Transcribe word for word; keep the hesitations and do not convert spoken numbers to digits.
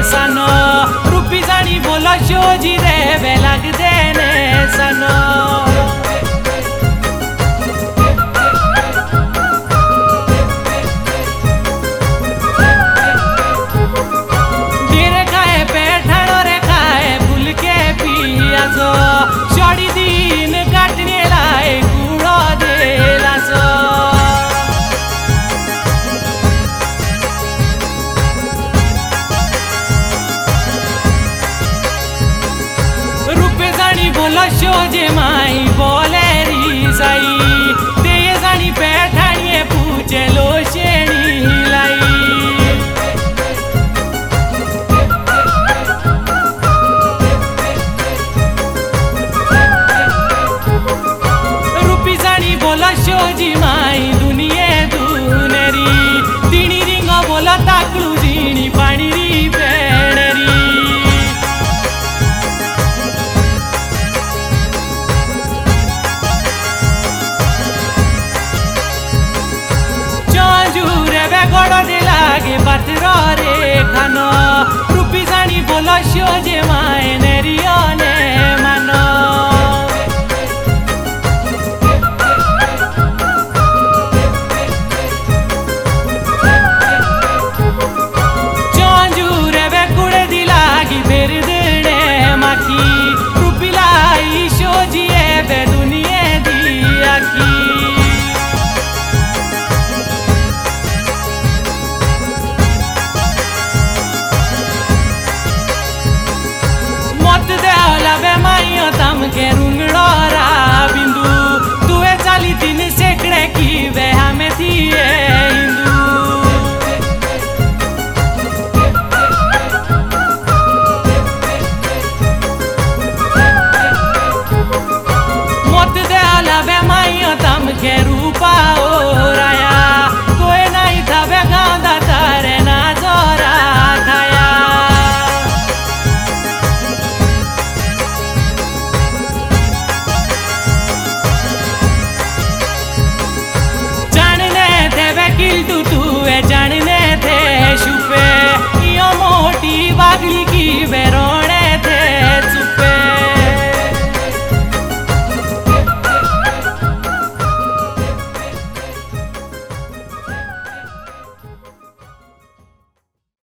सानो रूपी जानी बोलो शोजी रे वे लग देने सानो धीरे खाए बैठानो रे खाए भूल के पिया सो छोड़ी दिन काटने लाए कूड़ो देला सो बोलो शोजे माई बोले री साई ते जानी बैठानिए पूछे लो शेणी लाई रूपी जानी बोलो शोजी माई दुनिये दुनेरी तीनी रिंगो बोलो ताकलू जीनी पानी री बेणेरी गोड़ो दिलागे बातरो रे खानो रूपी जानी बोलो शोजे माए नेरियो ने मानो चौंजूरे वे कुड़े दिलागी बेर देने माकी रूपी लाई शोजी ए बे दुनिये दिया की मत दे लावे माइयो तम के